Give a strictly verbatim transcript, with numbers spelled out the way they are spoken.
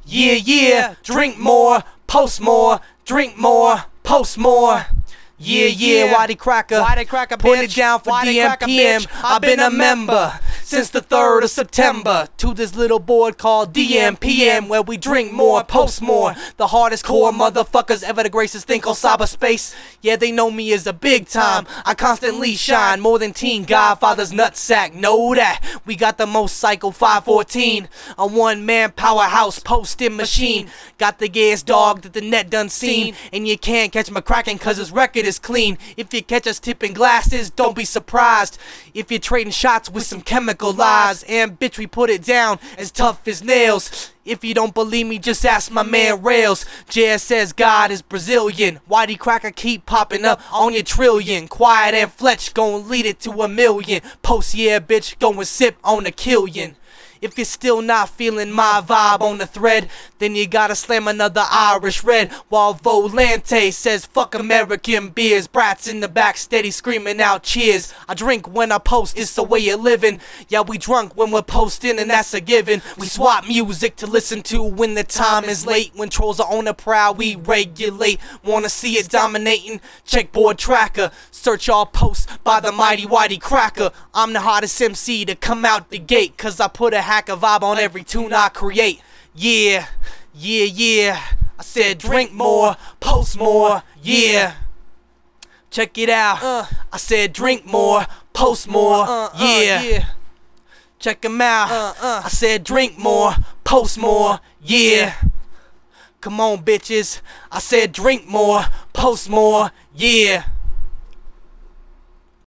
Yeah, yeah, drink more, post more, drink more, post more. Yeah, yeah, Waddy Cracker, Waddy Cracker, put bitch. it down for Waddy D M Cracker, P M. bitch. I've been a member since the third of September to this little board called D M P M, where we drink more, post more. The hardest core motherfuckers ever to grace this thing called cyberspace. Yeah, they know me as a big time. I constantly shine more than Teen Godfather's nutsack. Know that we got the most psycho five fourteen, a one-man powerhouse posting machine. Got the gayest dog that the net done seen, and you can't catch my cracking cause his record is clean. If you catch us tipping glasses, don't be surprised if you're trading shots with some chemical lies. And bitch, we put it down as tough as nails. If you don't believe me, just ask my man Rails. J S says God is Brazilian. Waddy Cracker keep popping up on your trillion. Quiet and Fletch gon' lead it to a million. Post yeah bitch gon' sip on a killion. If you're still not feeling my vibe on the thread, then you gotta slam another Irish red. While Volante says fuck American beers. Brats in the back steady screaming out cheers. I drink when I post, it's the way of living. Yeah, we drunk when we're posting and that's a given. We swap music to listen to when the time is late. When trolls are on the prowl, we regulate. Wanna see it dominating? Checkboard tracker. Search all posts by the mighty Waddy Cracker. I'm the hottest M C to come out the gate, cause I put a hacker vibe on every tune I create. Yeah, yeah, yeah. I said drink more, post more, yeah. Check it out. Uh, I said drink more, post more, uh, uh, yeah. yeah. Check them out. Uh, uh. I said drink more, post more, yeah. Come on, bitches. I said drink more, post more, yeah.